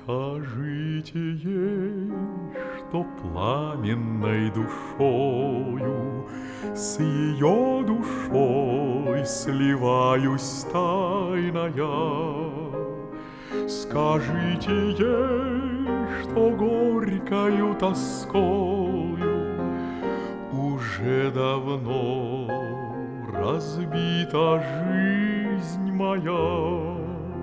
Скажите ей, что пламенной душою с ее душой сливаюсь тайно я. Скажите ей, что горькою тоскою уже давно разбита жизнь моя.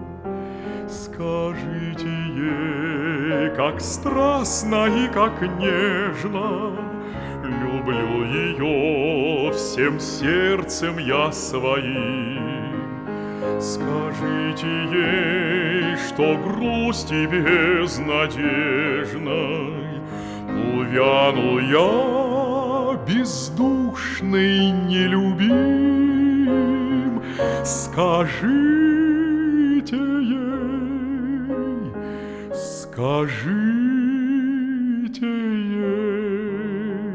Скажите ей, как страстно и как нежно люблю ее всем сердцем я своим. Скажите ей, что грусти безнадежной увянул я бездушный нелюбим. Скажите ей, скажите ей.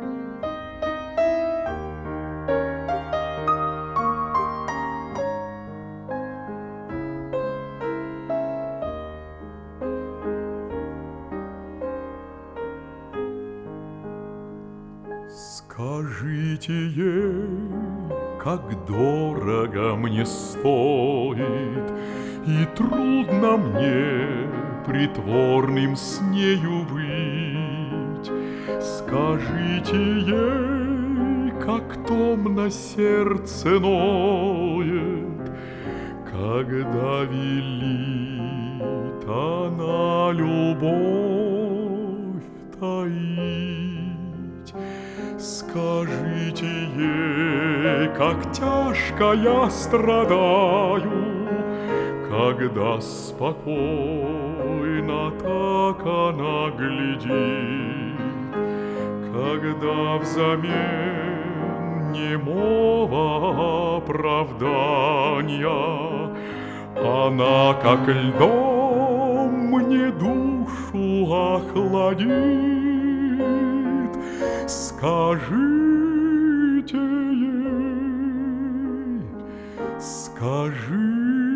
Скажите ей, как дорого мне стоит и трудно мне притворным с нею быть. Скажите ей, как томно сердце ноет, когда велит она любовь таить. Скажите ей, как тяжко я страдаю, когда спокойно так она глядит, когда взамен немого оправдания она, как льдом, мне душу охладит. Скажите ей, скажите.